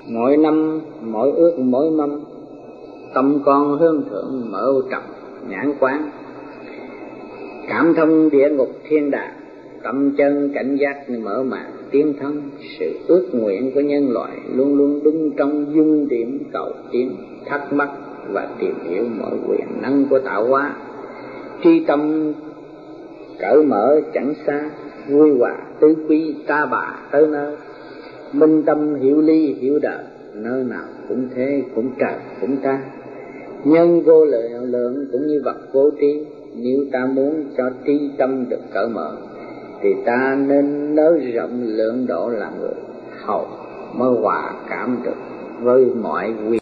Mỗi năm mỗi ước mỗi mâm, tâm con hướng thượng mở trầm nhãn quán. Cảm thông địa ngục thiên đàng, tâm chân cảnh giác mở màn tiến thân. Sự ước nguyện của nhân loại luôn luôn đứng trong dung điểm cầu tiến, thắc mắc và tìm hiểu mọi quyền năng của tạo hóa. Tri tâm cởi mở chẳng xa, vui hòa tứ quý ta bà tới nơi. Minh tâm hiểu lý hiểu đời, nơi nào cũng thế, cũng trời cũng ta. Nhân vô lượng cũng như vật vô tri. Nếu ta muốn cho tri tâm được cởi mở, thì ta nên nới rộng lượng độ làm người hầu, mới hòa cảm được với mọi quyền.